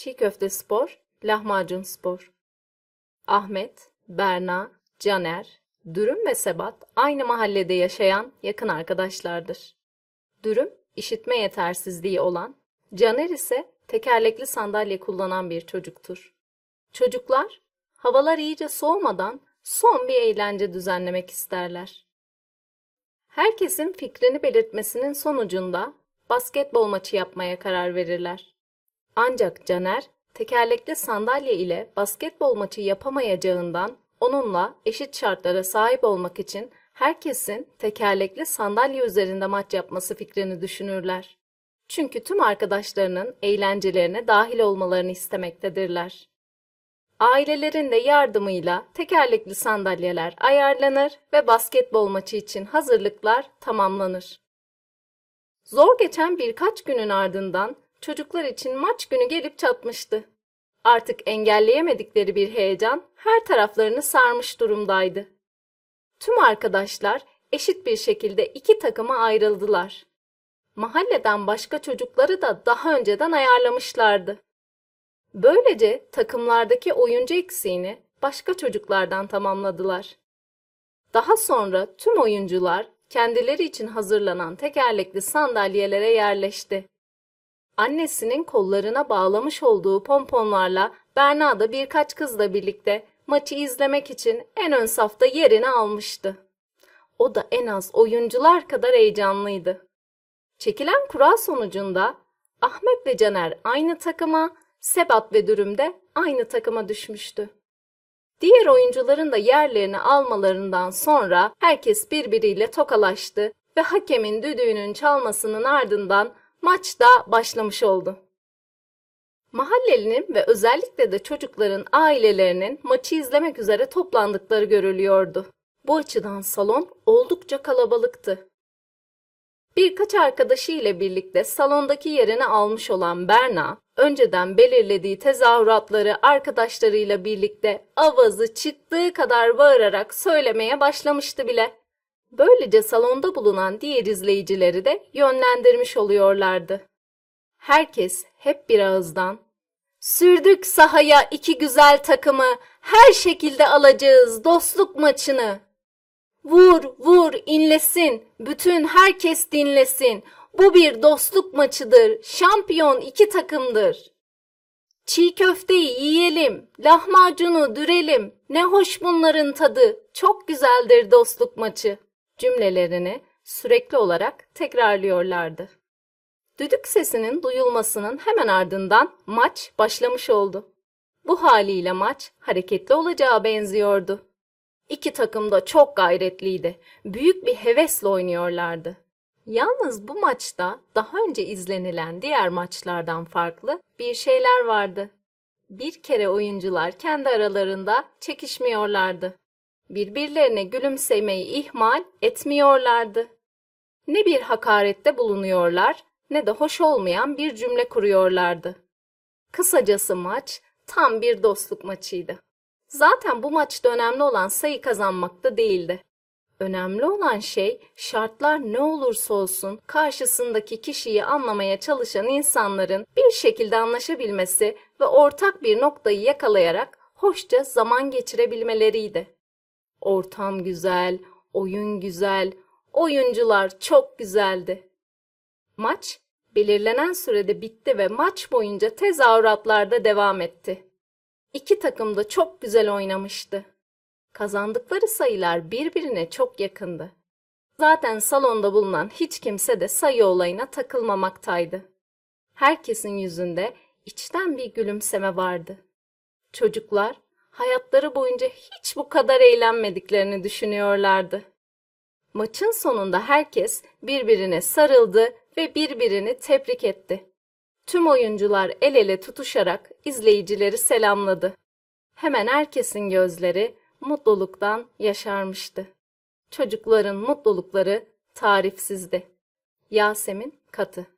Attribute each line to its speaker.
Speaker 1: Çiğ köfte spor, lahmacun spor. Ahmet, Berna, Caner, Dürüm ve Sebat aynı mahallede yaşayan yakın arkadaşlardır. Dürüm, işitme yetersizliği olan, Caner ise tekerlekli sandalye kullanan bir çocuktur. Çocuklar, havalar iyice soğumadan son bir eğlence düzenlemek isterler. Herkesin fikrini belirtmesinin sonucunda basketbol maçı yapmaya karar verirler. Ancak Caner, tekerlekli sandalye ile basketbol maçı yapamayacağından onunla eşit şartlara sahip olmak için herkesin tekerlekli sandalye üzerinde maç yapması fikrini düşünürler. Çünkü tüm arkadaşlarının eğlencelerine dahil olmalarını istemektedirler. Ailelerin de yardımıyla tekerlekli sandalyeler ayarlanır ve basketbol maçı için hazırlıklar tamamlanır. Zor geçen birkaç günün ardından çocuklar için maç günü gelip çatmıştı. Artık engelleyemedikleri bir heyecan her taraflarını sarmış durumdaydı. Tüm arkadaşlar eşit bir şekilde iki takıma ayrıldılar. Mahalleden başka çocukları da daha önceden ayarlamışlardı. Böylece takımlardaki oyuncu eksiğini başka çocuklardan tamamladılar. Daha sonra tüm oyuncular kendileri için hazırlanan tekerlekli sandalyelere yerleşti. Annesinin kollarına bağlamış olduğu pomponlarla Berna da birkaç kızla birlikte maçı izlemek için en ön safta yerini almıştı. O da en az oyuncular kadar heyecanlıydı. Çekilen kura sonucunda Ahmet ve Caner aynı takıma, Sebat ve Dürüm de aynı takıma düşmüştü. Diğer oyuncuların da yerlerini almalarından sonra herkes birbiriyle tokalaştı ve hakemin düdüğünün çalmasının ardından maç da başlamış oldu. Mahallelinin ve özellikle de çocukların ailelerinin maçı izlemek üzere toplandıkları görülüyordu. Bu açıdan salon oldukça kalabalıktı. Birkaç arkadaşı ile birlikte salondaki yerini almış olan Berna, önceden belirlediği tezahüratları arkadaşlarıyla birlikte avazı çıktığı kadar bağırarak söylemeye başlamıştı bile. Böylece salonda bulunan diğer izleyicileri de yönlendirmiş oluyorlardı. Herkes hep bir ağızdan "Sürdük sahaya iki güzel takımı, her şekilde alacağız dostluk maçını. Vur, vur, inlesin, bütün herkes dinlesin. Bu bir dostluk maçıdır, şampiyon iki takımdır. Çiğ köfteyi yiyelim, lahmacunu dürelim, ne hoş bunların tadı, çok güzeldir dostluk maçı" cümlelerini sürekli olarak tekrarlıyorlardı. Düdük sesinin duyulmasının hemen ardından maç başlamış oldu. Bu haliyle maç hareketli olacağı benziyordu. İki takım da çok gayretliydi. Büyük bir hevesle oynuyorlardı. Yalnız bu maçta daha önce izlenilen diğer maçlardan farklı bir şeyler vardı. Bir kere oyuncular kendi aralarında çekişmiyorlardı. Birbirlerine gülümsemeyi ihmal etmiyorlardı. Ne bir hakarette bulunuyorlar ne de hoş olmayan bir cümle kuruyorlardı. Kısacası maç tam bir dostluk maçıydı. Zaten bu maçta önemli olan sayı kazanmakta değildi. Önemli olan şey şartlar ne olursa olsun karşısındaki kişiyi anlamaya çalışan insanların bir şekilde anlaşabilmesi ve ortak bir noktayı yakalayarak hoşça zaman geçirebilmeleriydi. Ortam güzel, oyun güzel, oyuncular çok güzeldi. Maç belirlenen sürede bitti ve maç boyunca tezahüratlar da devam etti. İki takım da çok güzel oynamıştı. Kazandıkları sayılar birbirine çok yakındı. Zaten salonda bulunan hiç kimse de sayı olayına takılmamaktaydı. Herkesin yüzünde içten bir gülümseme vardı. Çocuklar hayatları boyunca hiç bu kadar eğlenmediklerini düşünüyorlardı. Maçın sonunda herkes birbirine sarıldı ve birbirini tebrik etti. Tüm oyuncular el ele tutuşarak izleyicileri selamladı. Hemen herkesin gözleri mutluluktan yaşarmıştı. Çocukların mutlulukları tarifsizdi. Yasemin Katı.